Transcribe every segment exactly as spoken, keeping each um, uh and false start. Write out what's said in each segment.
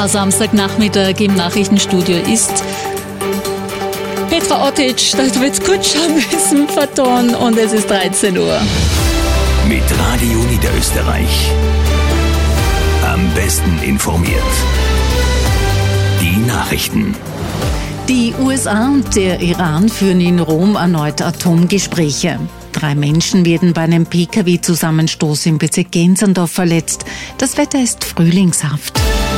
Samstagnachmittag im Nachrichtenstudio ist Petra Ottic, das wird's gut schauen müssen, vertonen, und es ist dreizehn Uhr. Mit Radio Niederösterreich. Am besten informiert. Die Nachrichten. Die U S A und der Iran führen in Rom erneut Atomgespräche. Drei Menschen werden bei einem P K W-Zusammenstoß im Bezirk Gensendorf verletzt. Das Wetter ist frühlingshaft.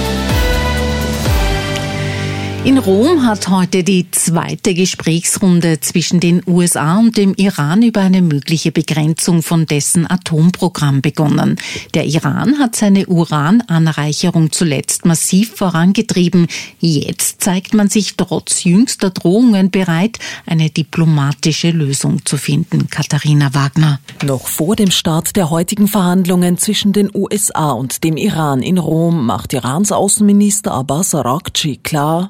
In Rom hat heute die zweite Gesprächsrunde zwischen den U S A und dem Iran über eine mögliche Begrenzung von dessen Atomprogramm begonnen. Der Iran hat seine Urananreicherung zuletzt massiv vorangetrieben. Jetzt zeigt man sich trotz jüngster Drohungen bereit, eine diplomatische Lösung zu finden. Katharina Wagner. Noch vor dem Start der heutigen Verhandlungen zwischen den U S A und dem Iran in Rom macht Irans Außenminister Abbas Araghchi klar: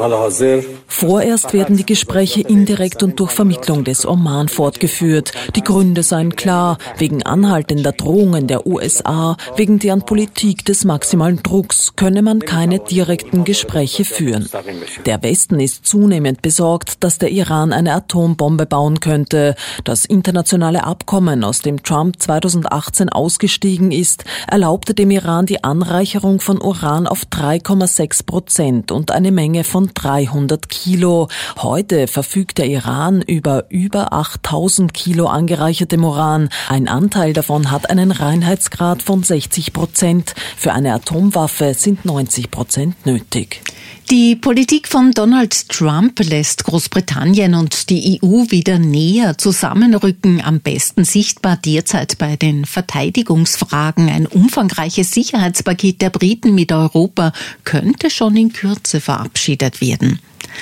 Vorerst werden die Gespräche indirekt und durch Vermittlung des Oman fortgeführt. Die Gründe seien klar: wegen anhaltender Drohungen der U S A, wegen deren Politik des maximalen Drucks könne man keine direkten Gespräche führen. Der Westen ist zunehmend besorgt, dass der Iran eine Atombombe bauen könnte. Das internationale Abkommen, aus dem Trump zweitausendachtzehn ausgestiegen ist, erlaubte dem Iran die Anreicherung von Uran auf drei Komma sechs Prozent und eine Menge von dreihundert Kilo. Heute verfügt der Iran über über achttausend Kilo angereichertem Uran. Ein Anteil davon hat einen Reinheitsgrad von sechzig Prozent. Für eine Atomwaffe sind neunzig Prozent nötig. Die Politik von Donald Trump lässt Großbritannien und die E U wieder näher zusammenrücken, am besten sichtbar derzeit bei den Verteidigungsfragen. Ein umfangreiches Sicherheitspaket der Briten mit Europa könnte schon in Kürze verabschiedet werden.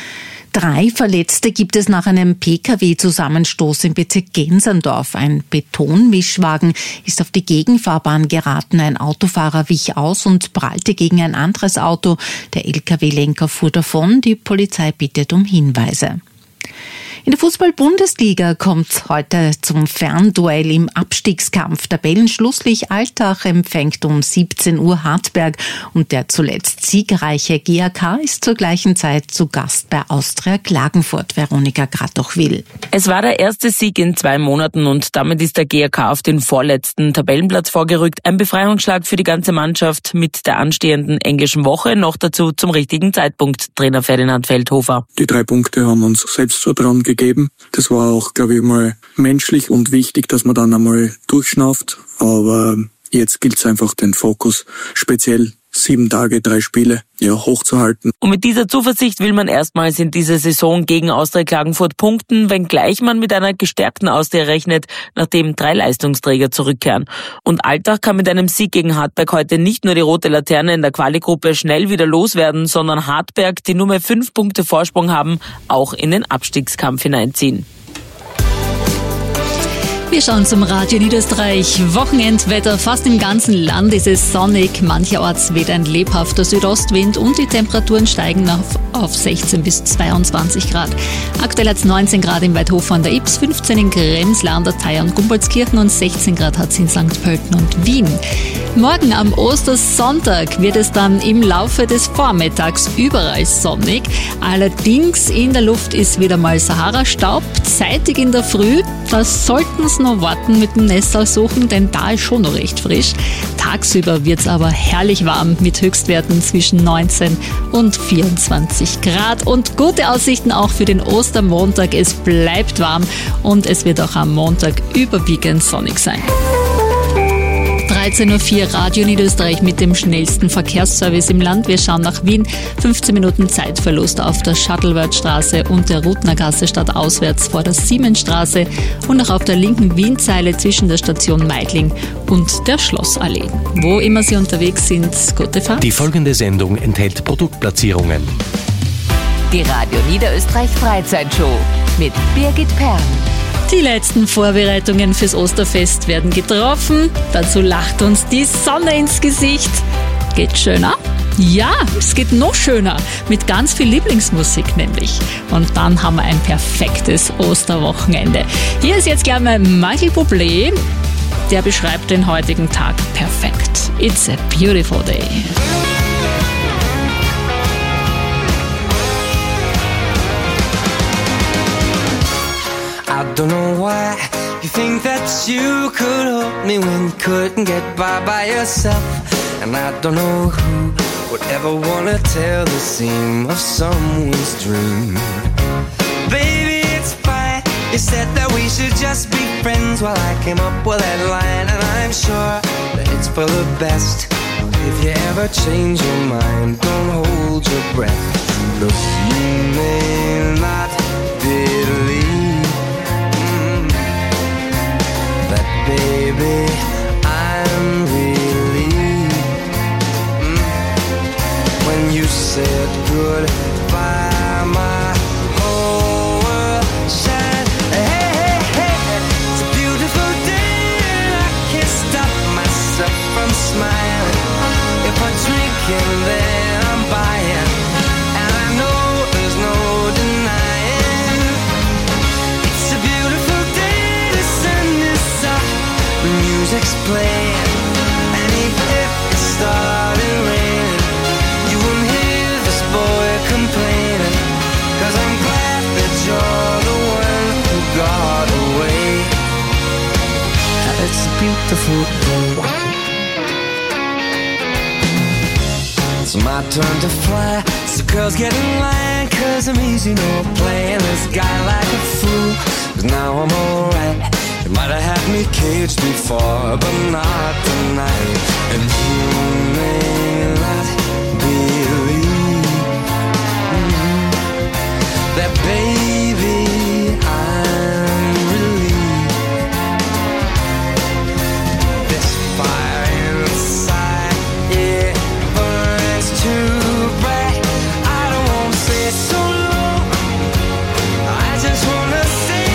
Drei Verletzte gibt es nach einem P K W-Zusammenstoß im Bezirk Gensendorf. Ein Betonmischwagen ist auf die Gegenfahrbahn geraten. Ein Autofahrer wich aus und prallte gegen ein anderes Auto. Der L K W-Lenker fuhr davon. Die Polizei bittet um Hinweise. In der Fußball-Bundesliga kommt heute zum Fernduell im Abstiegskampf. Tabellenschlusslich Altach empfängt um siebzehn Uhr Hartberg und der zuletzt siegreiche G A K ist zur gleichen Zeit zu Gast bei Austria Klagenfurt. Veronika Gratochwil. Es war der erste Sieg in zwei Monaten und damit ist der G A K auf den vorletzten Tabellenplatz vorgerückt. Ein Befreiungsschlag für die ganze Mannschaft mit der anstehenden englischen Woche. Noch dazu zum richtigen Zeitpunkt, Trainer Ferdinand Feldhofer. Die drei Punkte haben uns Selbstvertrauen gegeben. Das war auch, glaube ich, mal menschlich und wichtig, dass man dann einmal durchschnauft. Aber jetzt gilt es einfach, den Fokus speziell sieben Tage, drei Spiele, ja, hochzuhalten. Und mit dieser Zuversicht will man erstmals in dieser Saison gegen Austria Klagenfurt punkten, wenngleich man mit einer gestärkten Austria rechnet, nachdem drei Leistungsträger zurückkehren. Und Altach kann mit einem Sieg gegen Hartberg heute nicht nur die rote Laterne in der Quali-Gruppe schnell wieder loswerden, sondern Hartberg, die nur mehr fünf Punkte Vorsprung haben, auch in den Abstiegskampf hineinziehen. Wir schauen zum Radio Niederösterreich. Wochenendwetter. Fast im ganzen Land ist es sonnig. Mancherorts weht ein lebhafter Südostwind und die Temperaturen steigen auf, auf sechzehn bis zweiundzwanzig Grad. Aktuell hat es neunzehn Grad im Weidhof an der Ybbs, fünfzehn in Kremsler an der Thaya und Gumboldskirchen und sechzehn Grad hat es in Sankt Pölten und Wien. Morgen am Ostersonntag wird es dann im Laufe des Vormittags überall sonnig. Allerdings in der Luft ist wieder mal Sahara-Staub. Zeitig in der Früh, das sollten es noch warten mit dem Nessau suchen, denn da ist schon noch recht frisch. Tagsüber wird es aber herrlich warm mit Höchstwerten zwischen neunzehn und vierundzwanzig Grad. Und gute Aussichten auch für den Ostermontag. Es bleibt warm und es wird auch am Montag überwiegend sonnig sein. dreizehn Uhr vier Radio Niederösterreich mit dem schnellsten Verkehrsservice im Land. Wir schauen nach Wien. fünfzehn Minuten Zeitverlust auf der Shuttleworth-Straße und der Rutnergasse stadtauswärts vor der Siemensstraße und auch auf der linken Wienzeile zwischen der Station Meidling und der Schlossallee. Wo immer Sie unterwegs sind, gute Fahrt. Die folgende Sendung enthält Produktplatzierungen. Die Radio Niederösterreich Freizeitshow mit Birgit Perl. Die letzten Vorbereitungen fürs Osterfest werden getroffen. Dazu lacht uns die Sonne ins Gesicht. Geht schöner? Ja, es geht noch schöner. Mit ganz viel Lieblingsmusik nämlich. Und dann haben wir ein perfektes Osterwochenende. Hier ist jetzt gleich mal Michael Bublé. Der beschreibt den heutigen Tag perfekt. It's a beautiful day. I don't know why you think that you could hold me when you couldn't get by by yourself. And I don't know who would ever wanna tell the seam of someone's dream. Baby, it's fine. You said that we should just be friends. Well, I came up with that line, and I'm sure that it's for the best. If you ever change your mind, don't hold your breath. Look, you may not believe mm, that, baby, I'm relieved mm, when you said goodbye, my whole world shined. Hey, hey, hey, it's a beautiful day and I can't stop myself from smiling. If I'm drinking, then I'm buying, and I know there's no denying. It's a beautiful day, the sun is up, the music's playing, and even if it started raining, you won't hear this boy complaining, 'cause I'm glad that you're the one who got away. It's a beautiful day. It's my turn to fly, so girls get in line, 'cause I'm easy, no playing this guy like a fool. 'Cause now I'm alright. You might have had me caged before, but not tonight. And you may not believe mm, that, baby, I'm relieved. This fire inside, yeah, too bright. I don't wanna say so long, I just wanna say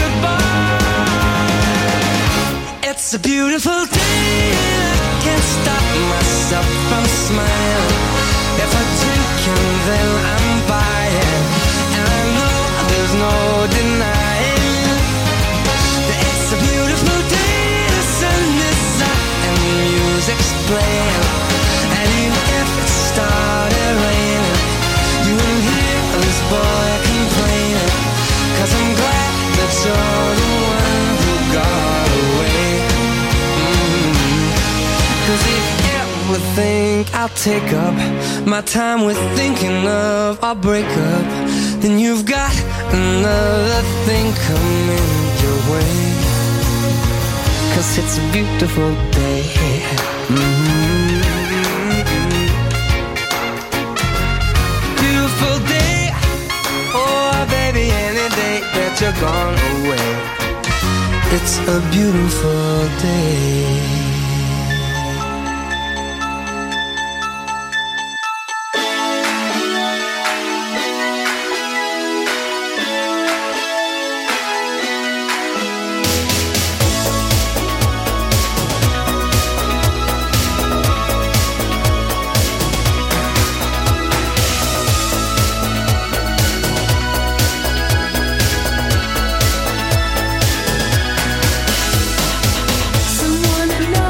goodbye. It's a beautiful day and I can't stop myself from smiling. If I'm drinking, then I'm buying, and I know there's no denying that it's a beautiful day. The sun is up and the music's playing, and even if it started raining, you won't hear this boy complaining, 'cause I'm glad that you're the one who got away. Mm-hmm. 'Cause if you ever think I'll take up my time with thinking of our breakup, then you've got another thing coming your way. 'Cause it's a beautiful day. Mm-hmm. Beautiful day, oh baby, any day that you're gone away. It's a beautiful day. Someone who knows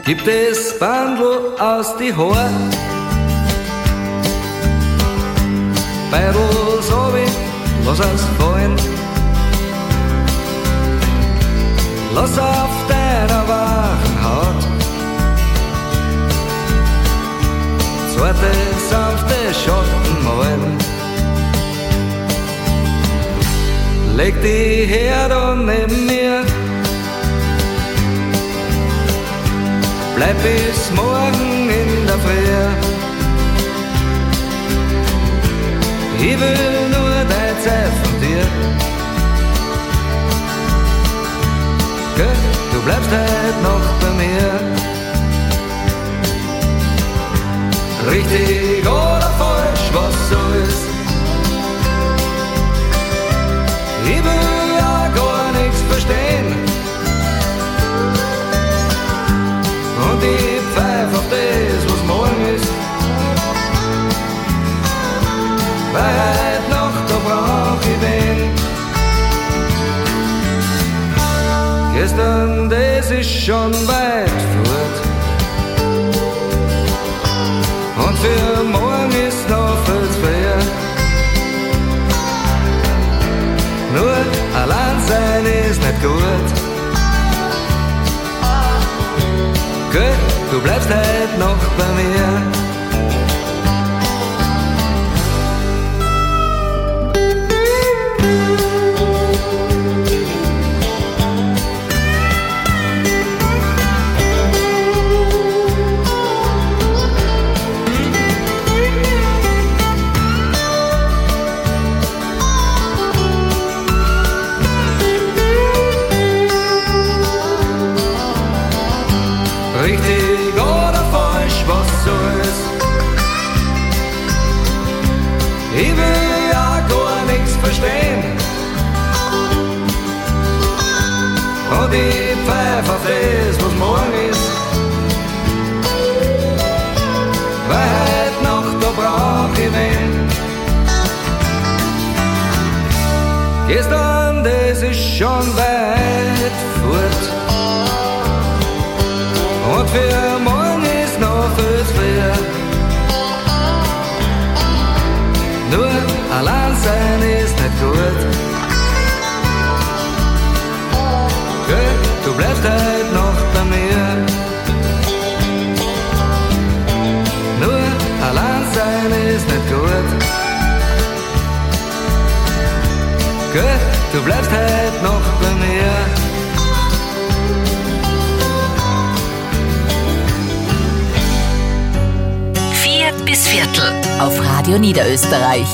Gib das Bandl aus die Haar. Beidl so wie, lass es fallen. Lass auf deiner wachen Haut zarte, sanfte Schatten malen. Leg die her da neben mir, bleib bis morgen in der Früh. Ich will nur deine Zeit von dir. Gell, du bleibst heute noch bei mir. Richtig oder falsch, was soll's? Ich will ja gar nichts verstehen. Und ich pfeif auf das, was morgen ist. Weil heute Nacht, da brauch ich wen. Gestern, das ist schon weit fort. Und für morgen ist noch viel zu früh. Nur allein sein ist nicht gut. Gell, du bleibst heute noch bei mir. Richtig oder falsch, was soll's? Ich will ja gar nichts verstehen. Und ich pfeif auf das, was morgen ist. Weil heute Nacht, da brauch ich wen. Gestern, das ist schon weit fort. Und für morgen ist noch viel zu früh. Nur allein sein ist nicht gut. Gell, du bleibst heute noch bei mir. Nur allein sein ist nicht gut. Gell, du bleibst heute noch bei mir. Bis Viertel auf Radio Niederösterreich.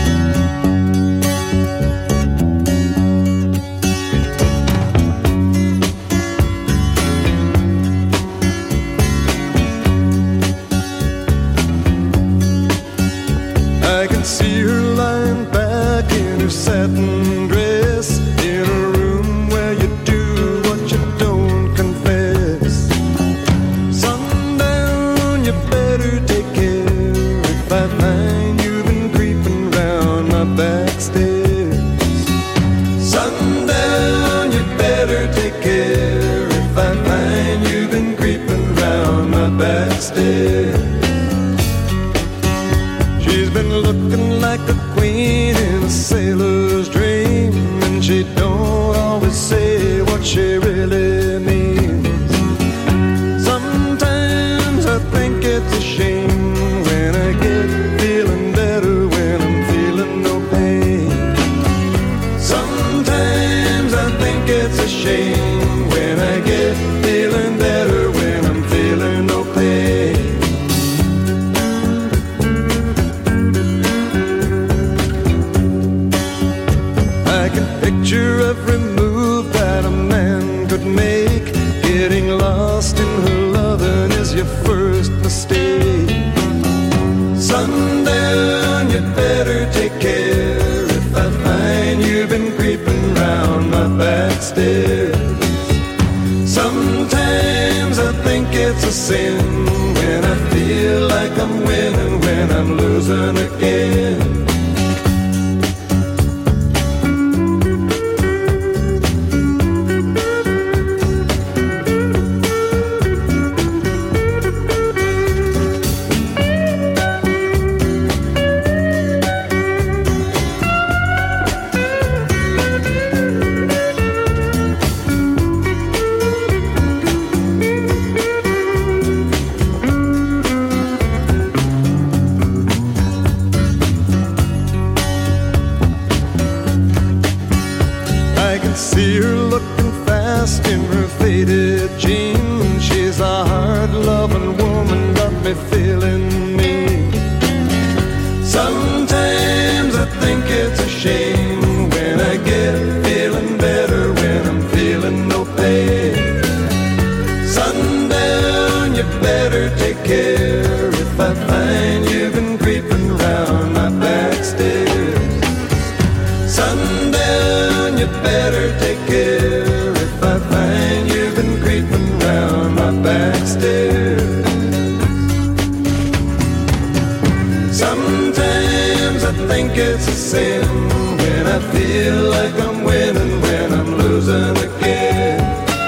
I can see her lying back in her satin dress in a room where you do what you don't confess. Sundown, you better take care. If I find you've been creeping round my back stairs. Sundown, you better take care. If I find you've been creeping round my back stairs. She's been looking like a queen in a sailor's dream, and she don't always say what she really means. Sometimes I think it's a shame when I get feeling better when I'm feeling no pain. Sometimes I think it's a shame when I get feeling better when I'm feeling no pain. I can picture every move that a man could make. Getting lost in her loving is your first mistake. Sundown, you better take care. If I find you've been creeping round my back stairs. Sometimes I think it's a sin when I feel like I'm winning when I'm losing again. faded jeans. She's a hard-loving woman, got me feeling mean. Sometimes I think it's a shame when I get feeling better, when I'm feeling no pain. Sundown, you better take care if I find you've been creeping round my back stairs. Sundown, you better take care if I find you've been creeping round my back stairs. Sometimes I think it's a sin when I feel like I'm winning, when I'm losing again.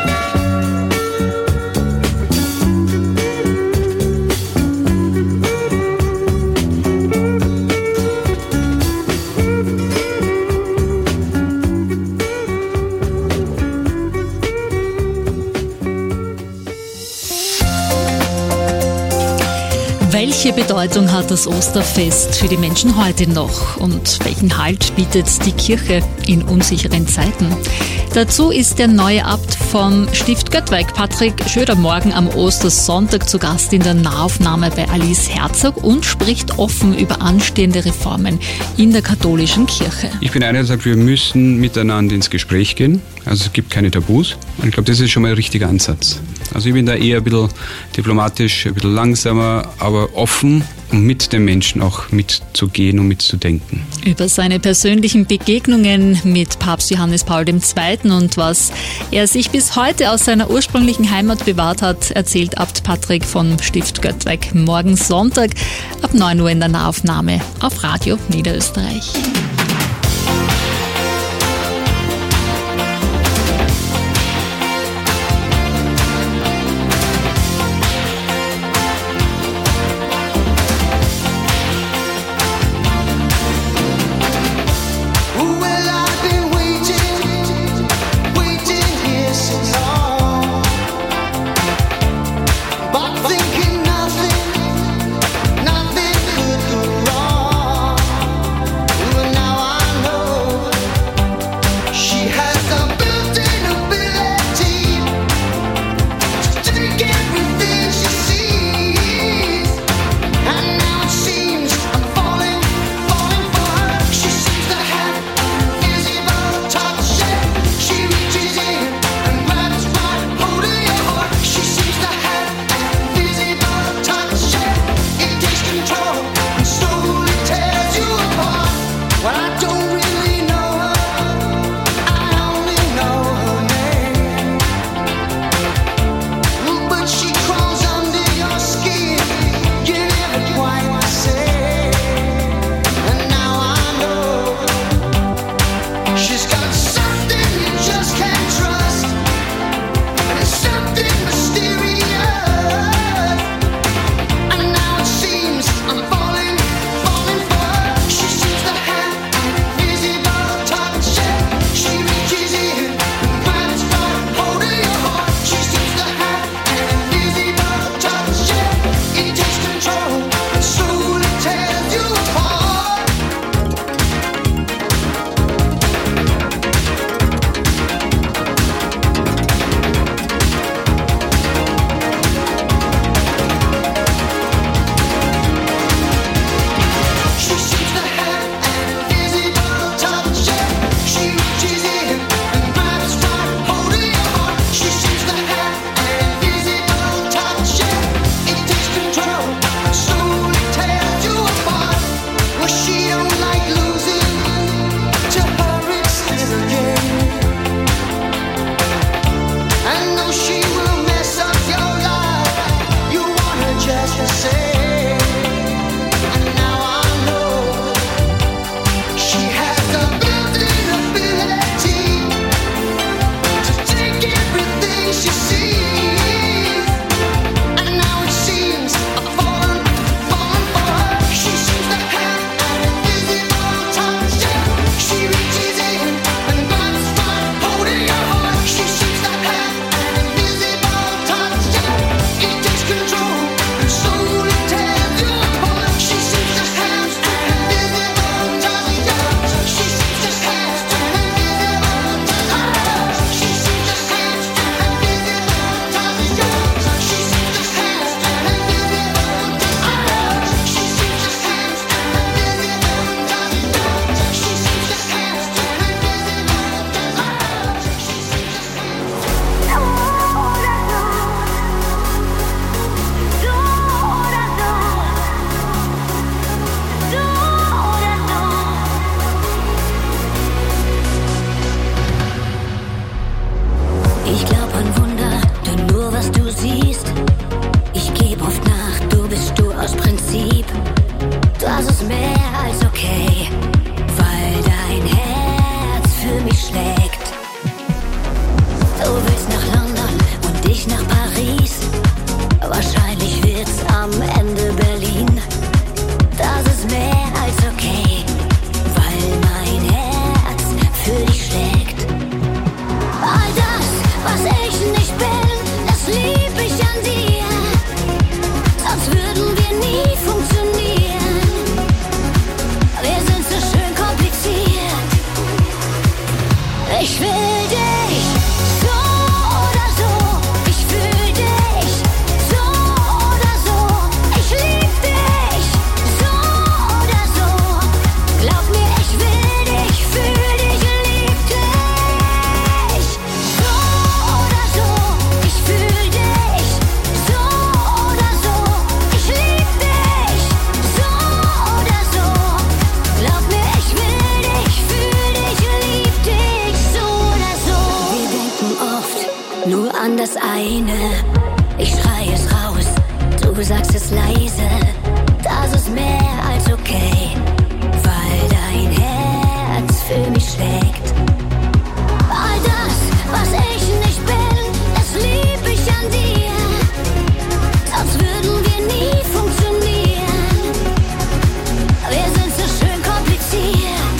Welche Bedeutung hat das Osterfest für die Menschen heute noch und welchen Halt bietet die Kirche in unsicheren Zeiten? Dazu ist der neue Abt vom Stift Göttweig, Patrick Schöder, morgen am Ostersonntag zu Gast in der Nahaufnahme bei Alice Herzog und spricht offen über anstehende Reformen in der katholischen Kirche. Ich bin einer, der sagt, wir müssen miteinander ins Gespräch gehen. Also es gibt keine Tabus. Und ich glaube, das ist schon mal ein richtiger Ansatz. Also ich bin da eher ein bisschen diplomatisch, ein bisschen langsamer, aber offen, um mit den Menschen auch mitzugehen und mitzudenken. Über seine persönlichen Begegnungen mit Papst Johannes Paul der Zweite und was er sich bis heute aus seiner ursprünglichen Heimat bewahrt hat, erzählt Abt Patrick vom Stift Göttweig morgen Sonntag ab neun Uhr in der Nahaufnahme auf Radio Niederösterreich. Now das eine. Ich schrei es raus, du sagst es leise. Das ist mehr als okay, weil dein Herz für mich schlägt. All das, was ich nicht bin, das lieb ich an dir. Sonst würden wir nie funktionieren. Wir sind so schön kompliziert.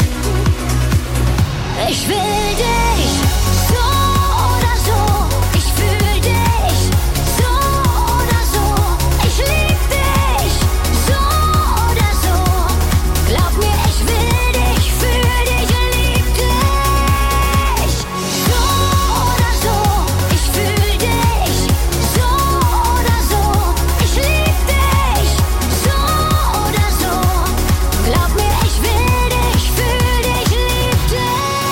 Ich will dich so oder so. Ich fühl dich so oder so. Ich lieb dich so oder so. Glaub mir, ich will dich, fühl dich, lieb dich so oder so. Ich fühl dich so oder so. Ich lieb dich so oder so. Glaub mir, ich will dich, fühl dich, lieb dich.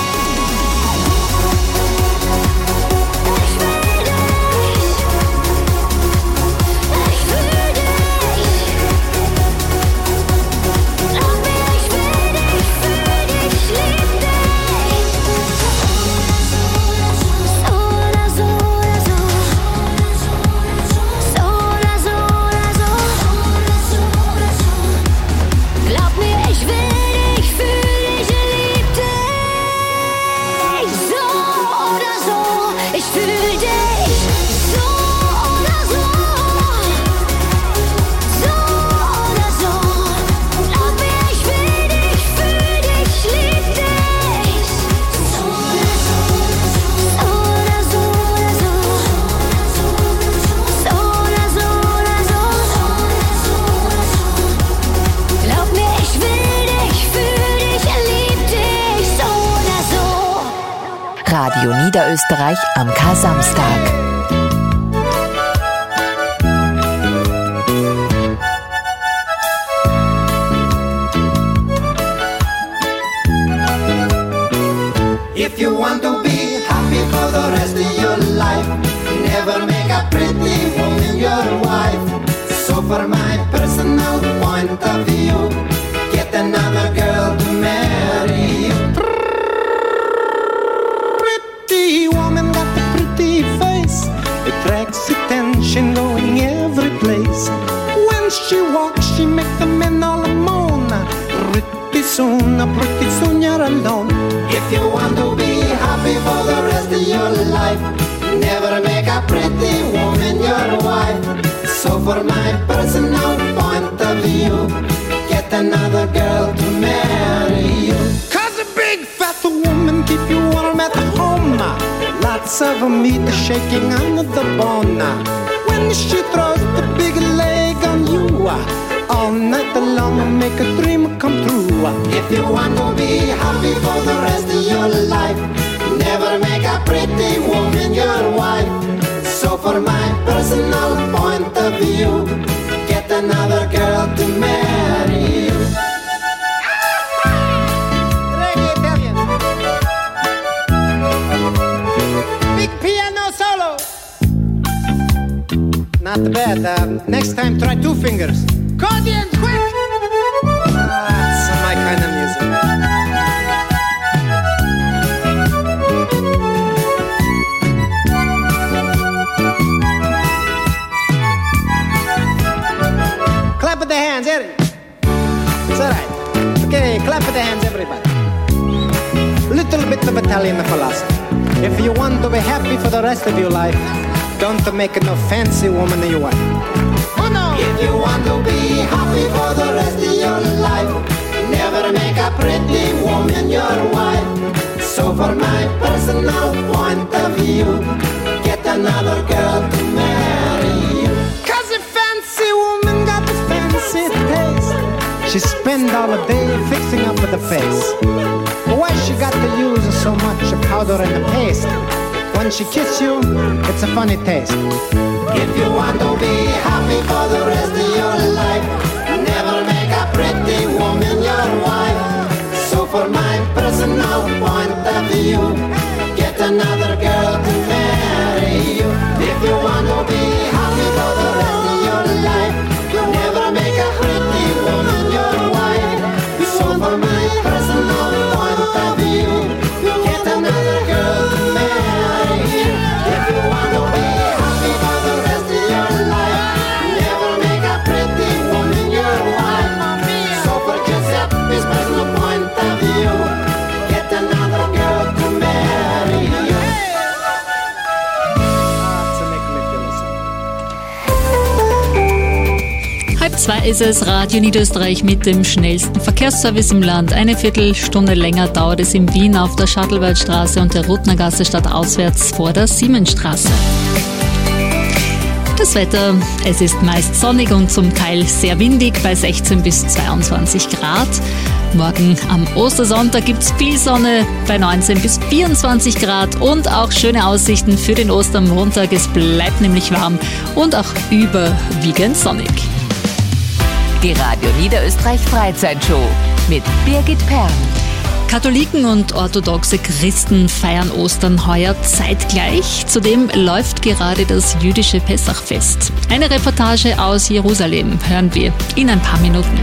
Radio Niederösterreich am Kar-Samstag. If you want to be happy for the rest of your life, never make a pretty woman your wife. So for my personal point of view, get another girl to marry you. Pretty woman got a pretty face, attracts attention going every place. When she walks, she makes the men all moan. Pretty soon, pretty soon you're alone. If you want to be happy for the rest of your life, never make a pretty woman your wife. So for my personal point of view, get another girl to marry you. Cause a big fat woman keep you warm at home. Lots of meat shaking under the bone. When she throws the big leg on you, all night long make a dream come true. If you want to be happy for the rest of your life, never make a pretty woman your wife. So for my personal point of view, get another girl to marry you. Big piano solo. Not bad. Uh, next time try two fingers. Accordion, quick! Ah, that's my kind of music. Clap with the hands, Eddie. It's all right. Okay, clap with the hands, everybody. Little bit of Italian philosophy. If you want to be happy for the rest of your life, don't make no fancy woman your wife. Oh no! If you want to be happy for the rest of your life, never make a pretty woman your wife. So for my personal point of view, get another girl to marry you. Cause a fancy woman got a fancy taste. She spend all the day fixing up the face. Why she got to use so much powder and paste? When she kiss you, it's a funny taste. If you want to be happy for the rest of your life, never make a pretty woman your wife. So for my personal point of view, get another girl to marry you. If you want to be happy for the rest of your life, never make a pretty woman your wife. So for my personal point of view, get another girl to marry you. If you want to be zwei ist es, Radio Niederösterreich mit dem schnellsten Verkehrsservice im Land. Eine Viertelstunde länger dauert es in Wien auf der Schattelwaldstraße und der Rutnergasse stadtauswärts vor der Siemensstraße. Das Wetter, es ist meist sonnig und zum Teil sehr windig bei sechzehn bis zweiundzwanzig Grad. Morgen am Ostersonntag gibt's viel Sonne bei neunzehn bis vierundzwanzig Grad und auch schöne Aussichten für den Ostermontag. Es bleibt nämlich warm und auch überwiegend sonnig. Die Radio Niederösterreich Freizeitshow mit Birgit Perl. Katholiken und orthodoxe Christen feiern Ostern heuer zeitgleich. Zudem läuft gerade das jüdische Pessachfest. Eine Reportage aus Jerusalem hören wir in ein paar Minuten.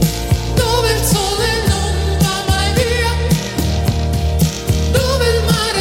Dove il sole non va mai via, dove il mare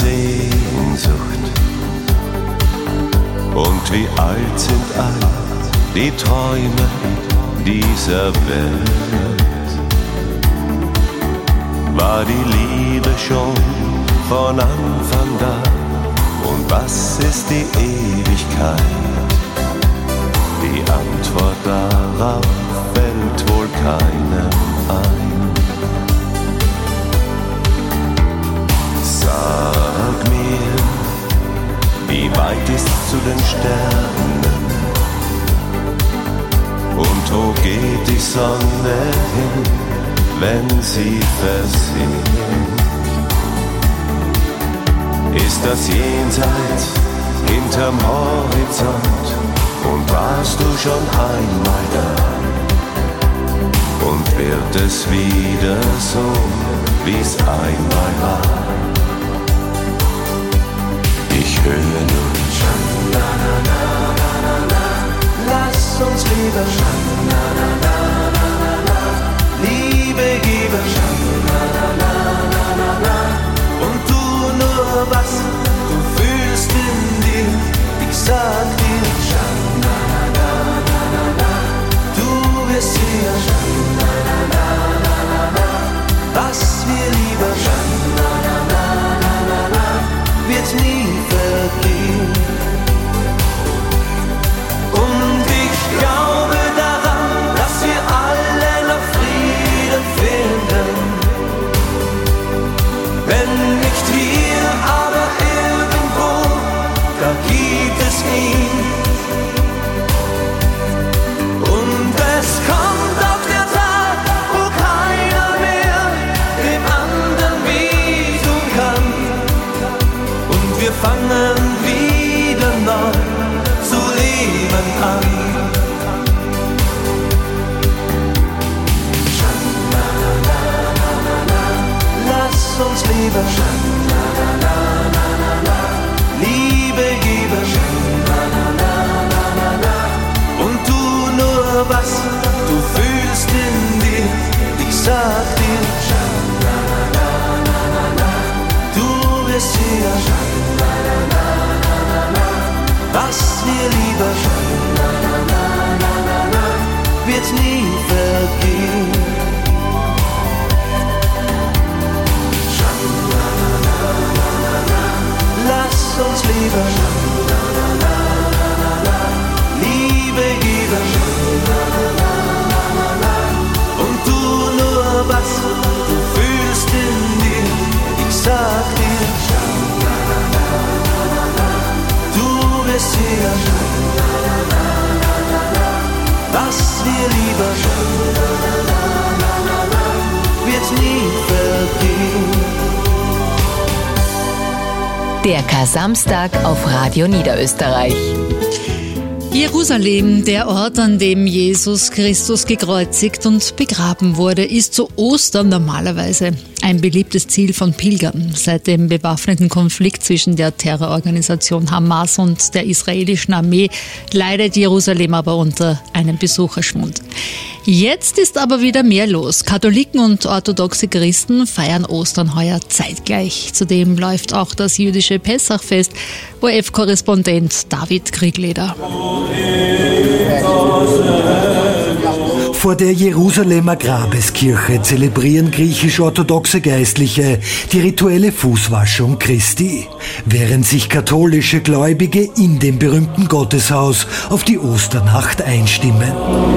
Sehnsucht. Und wie alt sind all die Träume dieser Welt? War die Liebe schon von Anfang da? Und was ist die Ewigkeit? Die Antwort darauf fällt wohl keinem ein. Sag mir, wie weit ist zu den Sternen? Und wo geht die Sonne hin, wenn sie versinkt? Ist das Jenseits hinterm Horizont? Und warst du schon einmal da? Und wird es wieder so, wie's einmal war? Ich höre nur lass uns lieber Liebe geben und tu nur, was du fühlst in dir. Ich sag dir, du wirst sehen, was wir lieber wird nie vergehen. Und ich glaube daran, dass wir alle noch Frieden finden. Wenn nicht hier, aber irgendwo, da gibt es ihn. Und es kommt auch der Tag, wo keiner mehr dem anderen wehtun kann. Und wir fangen wieder neu zu leben an. Lass uns leben, Liebe geben und tu nur, was du fühlst in dir. Ich sag dir, du wirst sehen, was wir lieber wird nie vergehen. Lass uns leben, Liebe geben und tu nur, was du fühlst in dir. Ich sag dir, du wirst sehen, was wir lieber wird nie vergehen. Der Kar-Samstag auf Radio Niederösterreich. Jerusalem, der Ort, an dem Jesus Christus gekreuzigt und begraben wurde, ist zu Ostern normalerweise ein beliebtes Ziel von Pilgern. Seit dem bewaffneten Konflikt zwischen der Terrororganisation Hamas und der israelischen Armee leidet Jerusalem aber unter einem Besucherschwund. Jetzt ist aber wieder mehr los. Katholiken und orthodoxe Christen feiern Ostern heuer zeitgleich. Zudem läuft auch das jüdische Pessachfest. O R F-Korrespondent David Kriegleder. Vor der Jerusalemer Grabeskirche zelebrieren griechisch-orthodoxe Geistliche die rituelle Fußwaschung Christi, während sich katholische Gläubige in dem berühmten Gotteshaus auf die Osternacht einstimmen.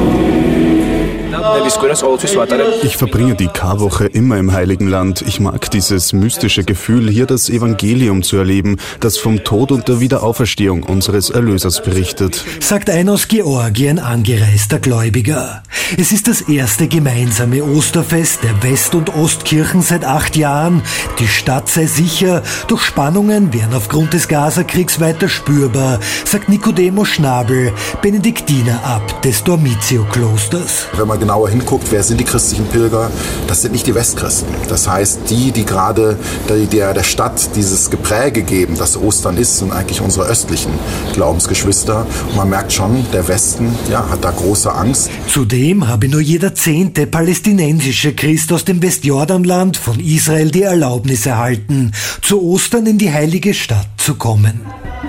Ich verbringe die Karwoche immer im Heiligen Land. Ich mag dieses mystische Gefühl, hier das Evangelium zu erleben, das vom Tod und der Wiederauferstehung unseres Erlösers berichtet, sagt ein aus Georgien angereister Gläubiger. Es ist das erste gemeinsame Osterfest der West- und Ostkirchen seit acht Jahren. Die Stadt sei sicher, doch Spannungen wären aufgrund des Gazakriegs weiter spürbar, sagt Nicodemo Schnabel, Benediktinerabt des Dormitio-Klosters. Wenn man genauer hinguckt, wer sind die christlichen Pilger, das sind nicht die Westchristen. Das heißt, die, die gerade der, der Stadt dieses Gepräge geben, das Ostern ist, sind eigentlich unsere östlichen Glaubensgeschwister. Und man merkt schon, der Westen ja, hat da große Angst. Zudem habe nur jeder zehnte palästinensische Christ aus dem Westjordanland von Israel die Erlaubnis erhalten, zu Ostern in die heilige Stadt zu kommen.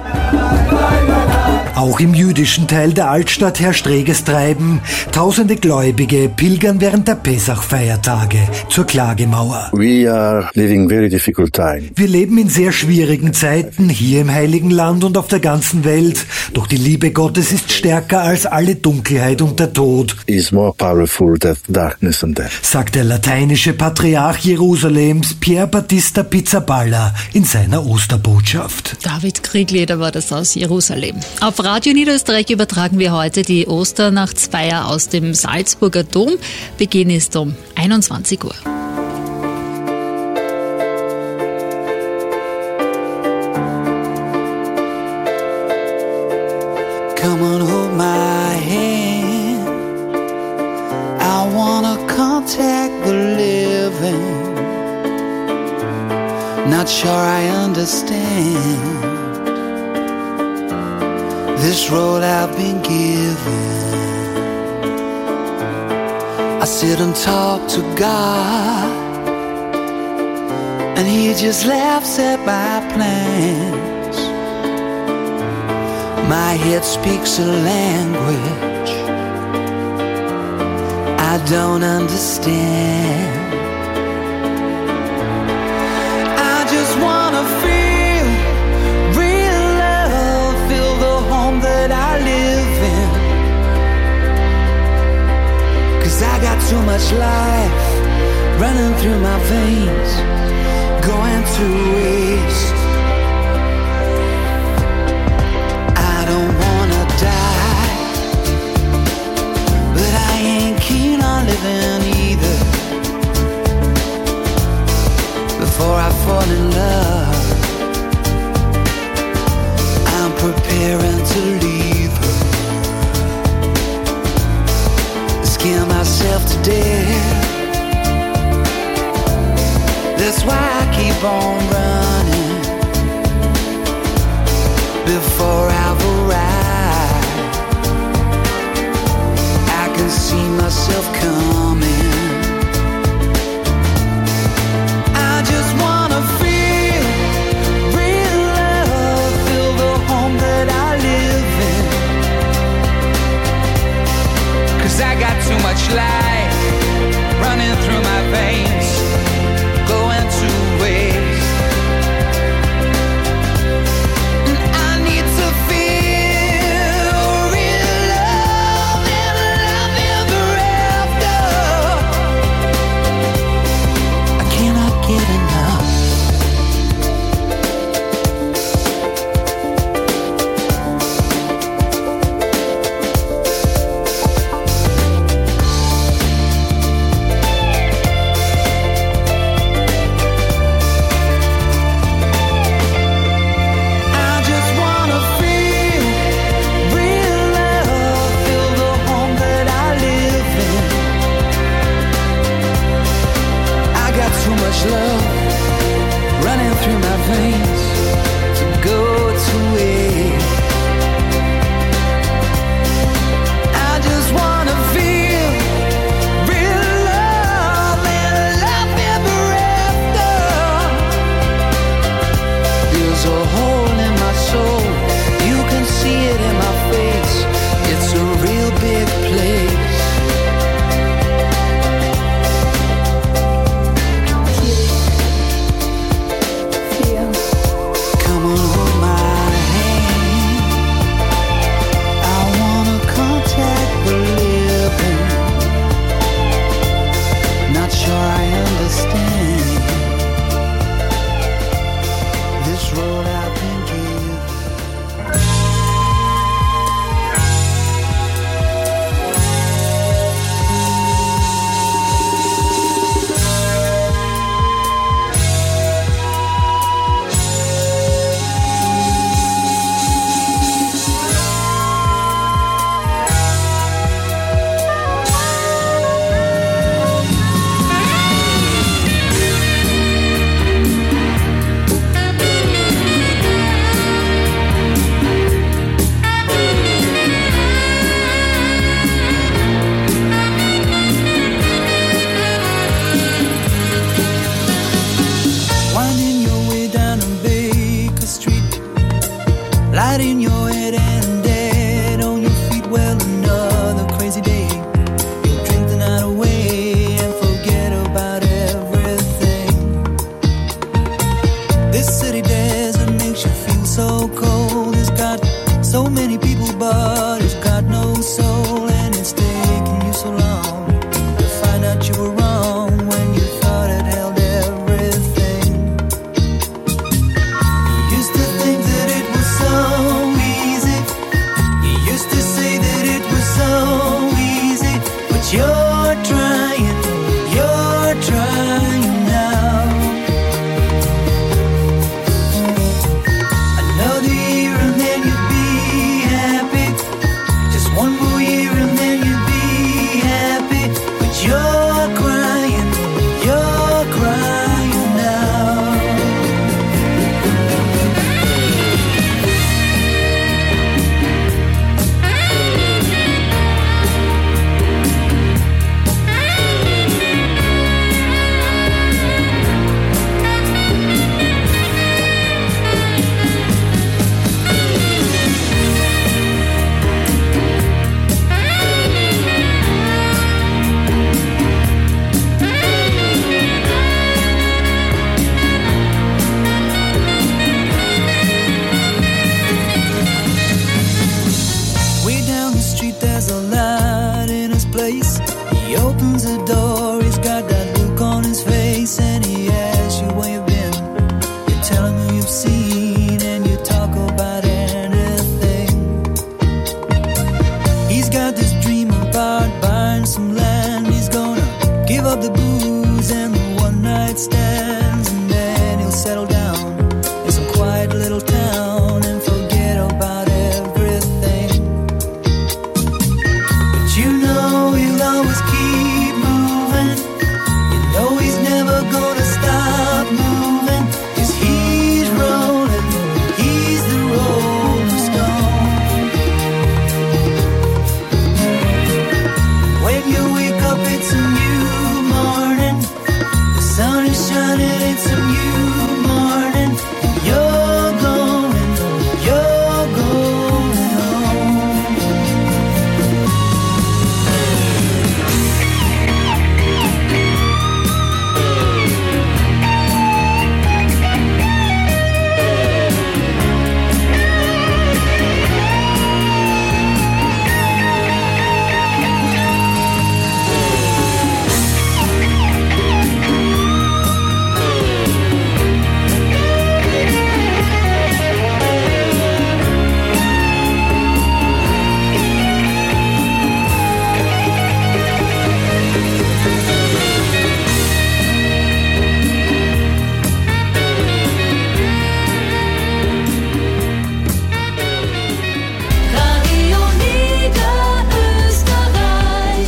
Auch im jüdischen Teil der Altstadt herrscht reges Treiben. Tausende Gläubige pilgern während der Pesach-Feiertage zur Klagemauer. We are living very difficult time. Wir leben in sehr schwierigen Zeiten, hier im Heiligen Land und auf der ganzen Welt. Doch die Liebe Gottes ist stärker als alle Dunkelheit und der Tod, Is more powerful than darkness and death. sagt der lateinische Patriarch Jerusalems Pier Battista Pizzaballa in seiner Osterbotschaft. David Kriegleder war das aus Jerusalem. Auf Radio Niederösterreich übertragen wir heute die Osternachtsfeier aus dem Salzburger Dom. Beginn ist um einundzwanzig Uhr. Come on, hold my hand. I wanna contact the living. Not sure I understand this road I've been given. I sit and talk to God, and He just laughs at my plans. My head speaks a language I don't understand. I just wanna feel real love, feel the home that I live in. 'Cause I got too much life running through my veins, going to waste. I don't wanna die, but I ain't keen on living either. Before I fall in love, I'm preparing to leave her. Scare myself to death. That's why I keep on running. light in your head and dead on your feet. Well, another crazy day. You'll drink the night away and forget about everything. This city desert makes you feel so cold. It's got so many people, but it's got no soul. And it's taken you so long to find out you were wrong when you thought it held everything. You used to think that it was so easy. You used to say that it was so easy. But you're trying, you're trying now. Another year and then you'd be happy. Just one more year and then you'd be happy. But you're crying, you're crying now. Way down the street there's a light in his place. He opens the door, he's got that look on his face. And he asks you where you've been. You tell him who you've seen and you talk about anything. He's got this dream about buying some land. He's gonna give up the booze and the one night stands. And then he'll settle down in some quiet little town and forget about everything. But you know he'll always keep moving. You know he's never gonna stop moving. 'Cause he's rolling, he's the rolling stone. When you wake up it's a new morning. The sun is shining, it's a new morning. You're going, you're going home. Radio Niederösterreich.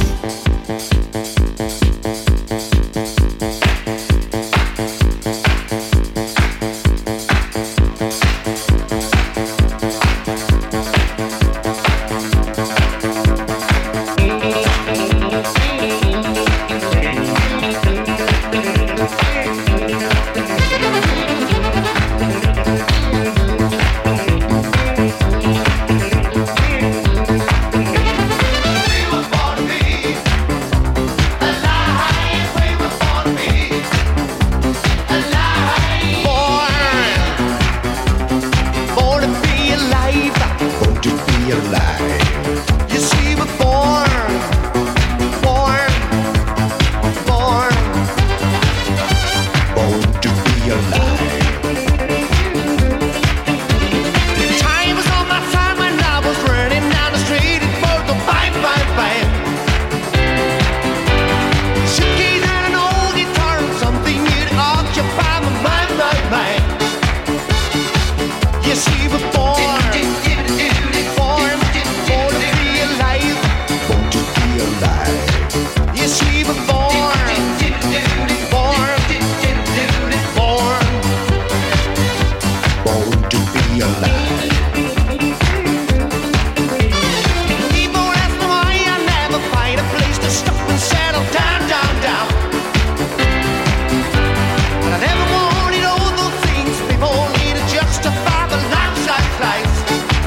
Born to be alive, born to be alive. You see, we're born, born, born, born to be alive. Time was on my side when I was running down the street. It was a bang, bang, bang. Suitcase and an old guitar, something you'd occupy my mind, my mind. You see, we're born, born, born to be alive, born to be alive. You see, we're born, born, born, born to be alive. People ask me why I never find a place to stop and settle down, down, down. But I never wanted all those things people need to justify the lives I slice.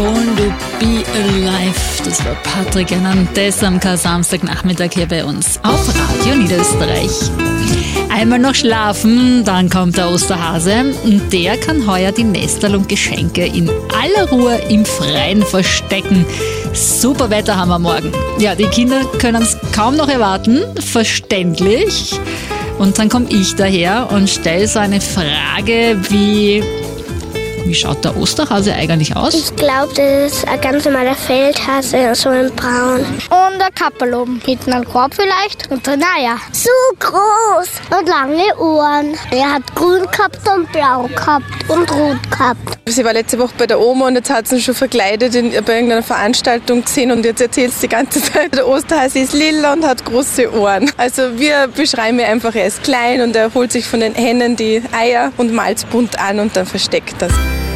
Born to be Alive. Das war Patrick Hernandez am Kar-Samstagnachmittag hier bei uns auf Radio Niederösterreich. Einmal noch schlafen, dann kommt der Osterhase und der kann heuer die Nestel und Geschenke in aller Ruhe im Freien verstecken. Super Wetter haben wir morgen. Ja, die Kinder können es kaum noch erwarten, verständlich. Und dann komme ich daher und stelle so eine Frage wie... Wie schaut der Osterhase eigentlich aus? Ich glaube, das ist ein ganz normaler Feldhase, so in braun. Und ein Kappel oben. Hinten ein Korb vielleicht und ein Eier. So groß und lange Ohren. Er hat grün gehabt und blau gehabt und rot gehabt. Sie war letzte Woche bei der Oma und jetzt hat sie ihn schon verkleidet in, bei irgendeiner Veranstaltung gesehen und jetzt erzählt sie die ganze Zeit, der Osterhase ist lila und hat große Ohren. Also wir beschreiben ihn einfach, er ist klein und er holt sich von den Hennen die Eier und malt's bunt an und dann versteckt das.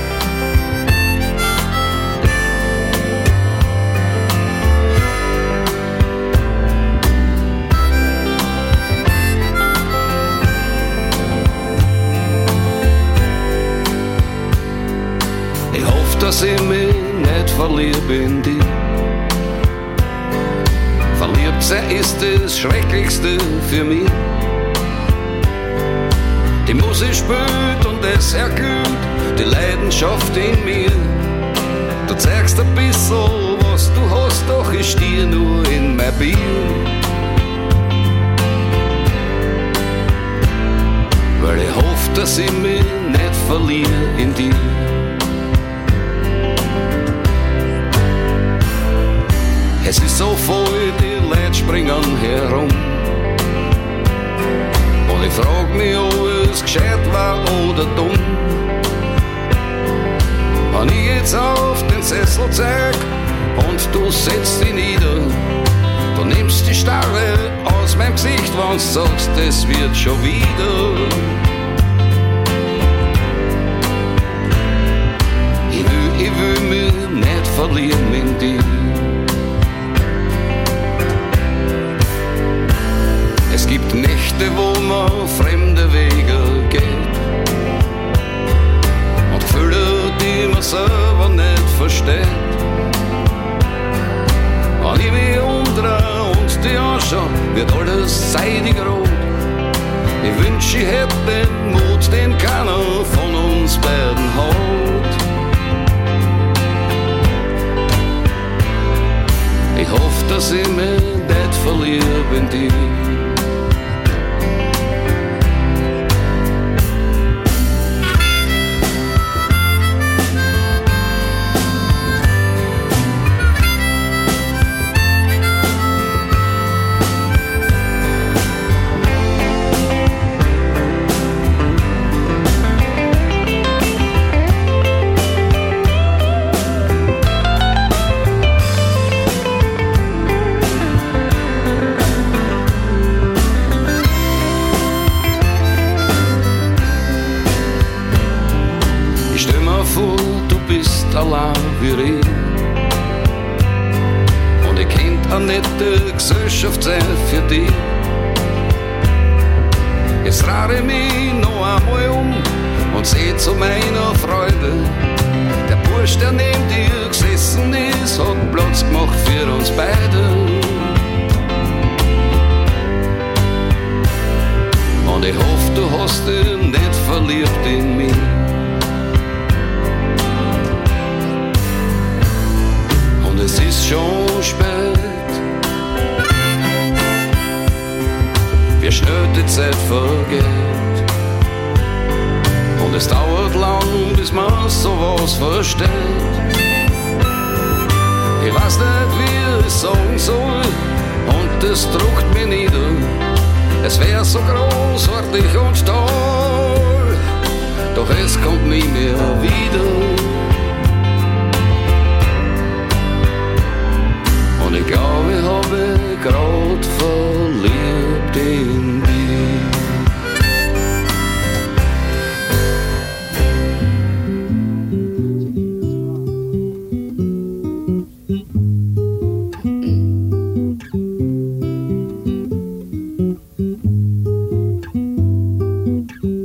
Dass ich mich nicht verlieb in dich. Verliebt sein ist das Schrecklichste für mich. Die Musik spielt und es erglüht die Leidenschaft in mir. Du zeigst ein bisschen, was du hast, doch ich stehe nur in mein Bier. Weil ich hoffe, dass ich mich nicht verliere in dir. Es ist so voll, die Leute springen herum. Und ich frag mich, ob es gescheit war oder dumm. Wenn ich jetzt auf den Sessel zeig und du setzt dich nieder, du nimmst die Starre aus meinem Gesicht, wenn du sagst, es wird schon wieder. Ich will, ich will mich nicht verlieren in dir. Es gibt Nächte, wo man fremde Wege geht und Gefühle, die man selber nicht versteht. Wenn ich mich umdrehe und die anschaue, wird alles seidig rot. Ich wünsche, ich hätte den Mut, den keiner von uns beiden hat. Ich hoffe, dass ich mich nicht verliere in dich. Und ich kennt eine nette Gesellschaft sein für dich. Jetzt rate ich mich noch einmal um und seh zu meiner Freude, der Bursch, der neben dir gesessen ist, hat Platz gemacht für uns beide. Und ich hoffe, du hast dich nicht verliebt in mich. Es ist schon spät, wie schnell die Zeit vergeht. Und es dauert lang, bis man sowas versteht. Ich weiß nicht, wie ich es sagen soll, und es druckt mich nieder. Es wäre so großartig und toll, doch es kommt nie mehr wieder. Und ich glaube, ich habe grad verliebt in dich.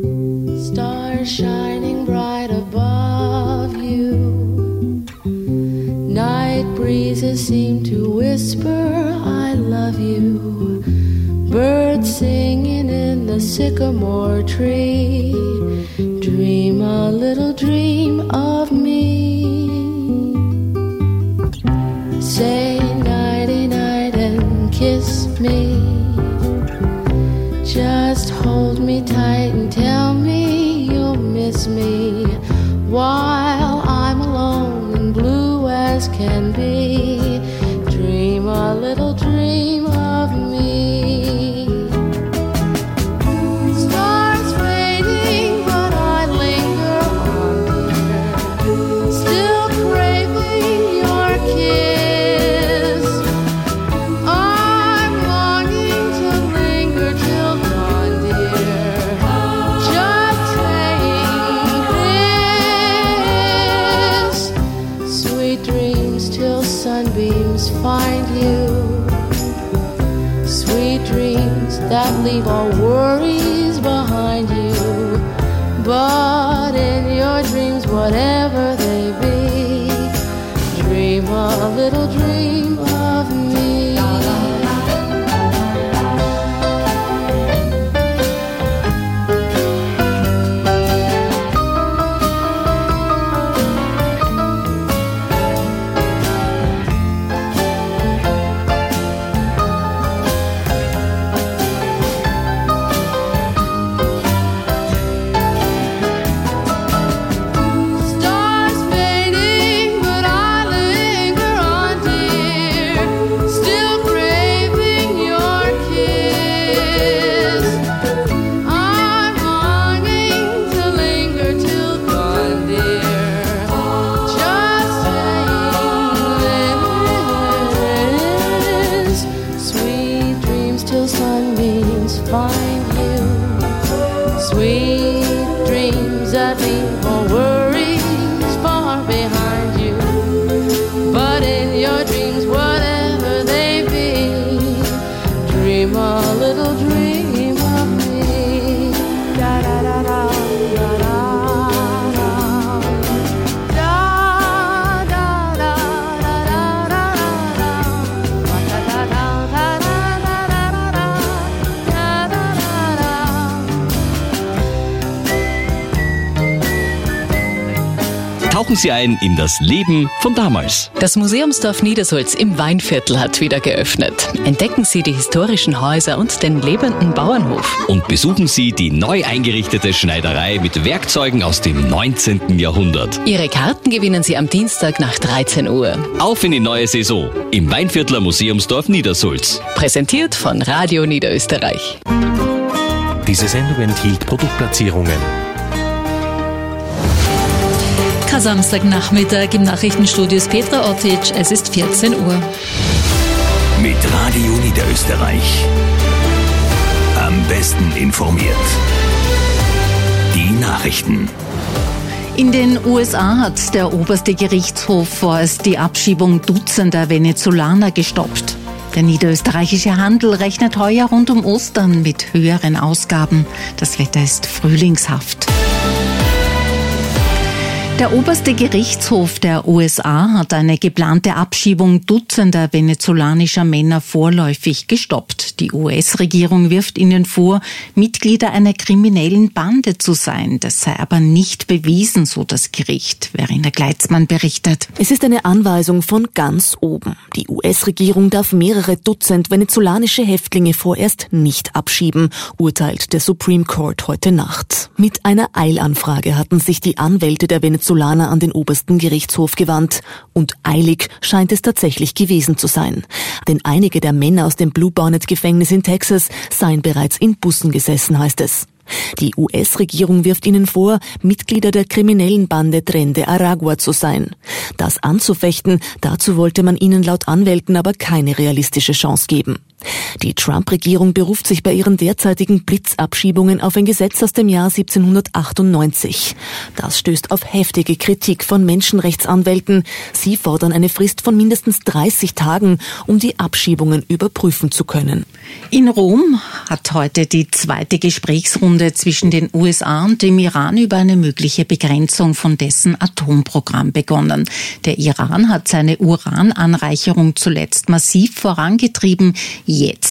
Stars shining bright above you. breezes seem to whisper, I love you. Birds singing in the sycamore tree. Dream a little dream of me. Say nighty night and kiss me. Just hold me tight and tell me you'll miss me while I'm alone and blue as can be. Dream a little dream of me. Stars fading, but I linger on, dear. Still craving your kiss. I'm longing to linger till dawn, dear. Just saying this. Sweet dreams till sunbeams find you. Sweet dreams that leave all worries behind you. But in your dreams, whatever they be, dream a little dream of me. Stars fading, but I linger on, dear. Still craving your kiss. I'm longing to linger till dawn, dear. Just saying this. Sweet dreams till sunbeams find you. Sweet dreams that leave all worries far behind you. But in your dreams, whatever they be, dream a little dream of me. Da da da da da da da. Da da da da da da da. Da da da da da da da da. Da da da da. Tauchen Sie ein in das Leben von damals. Das Museumsdorf Niedersulz im Weinviertel hat wieder geöffnet. Entdecken Sie die historischen Häuser und den lebenden Bauernhof. Und besuchen Sie die neu eingerichtete Schneiderei mit Werkzeugen aus dem neunzehnten Jahrhundert. Ihre Karten gewinnen Sie am Dienstag nach dreizehn Uhr. Auf in die neue Saison im Weinviertler Museumsdorf Niedersulz. Präsentiert von Radio Niederösterreich. Diese Sendung enthielt Produktplatzierungen. Samstagnachmittag im Nachrichtenstudio ist Petra Ottic. Es ist vierzehn Uhr. Mit Radio Niederösterreich. Am besten informiert. Die Nachrichten. In den U S A hat der oberste Gerichtshof vorerst die Abschiebung Dutzender Venezolaner gestoppt. Der niederösterreichische Handel rechnet heuer rund um Ostern mit höheren Ausgaben. Das Wetter ist frühlingshaft. Der oberste Gerichtshof der U S A hat eine geplante Abschiebung dutzender venezolanischer Männer vorläufig gestoppt. Die U S-Regierung wirft ihnen vor, Mitglieder einer kriminellen Bande zu sein. Das sei aber nicht bewiesen, so das Gericht. Verena Gleitzmann berichtet. Es ist eine Anweisung von ganz oben. Die U S-Regierung darf mehrere Dutzend venezolanische Häftlinge vorerst nicht abschieben, urteilt der Supreme Court heute Nacht. Mit einer Eilanfrage hatten sich die Anwälte der Venezolaner an den obersten Gerichtshof gewandt. Und eilig scheint es tatsächlich gewesen zu sein. Denn einige der Männer aus dem Blue Bonnet-Gefängnis in Texas seien bereits in Bussen gesessen, heißt es. Die U S-Regierung wirft ihnen vor, Mitglieder der kriminellen Bande Tren de Aragua zu sein. Das anzufechten, dazu wollte man ihnen laut Anwälten aber keine realistische Chance geben. Die Trump-Regierung beruft sich bei ihren derzeitigen Blitzabschiebungen auf ein Gesetz aus dem Jahr siebzehnhundertachtundneunzig. Das stößt auf heftige Kritik von Menschenrechtsanwälten. Sie fordern eine Frist von mindestens dreißig Tagen, um die Abschiebungen überprüfen zu können. In Rom hat heute die zweite Gesprächsrunde Sprechstunde zwischen den U S A und dem Iran über eine mögliche Begrenzung von dessen Atomprogramm begonnen. Der Iran hat seine Urananreicherung zuletzt massiv vorangetrieben. Jetzt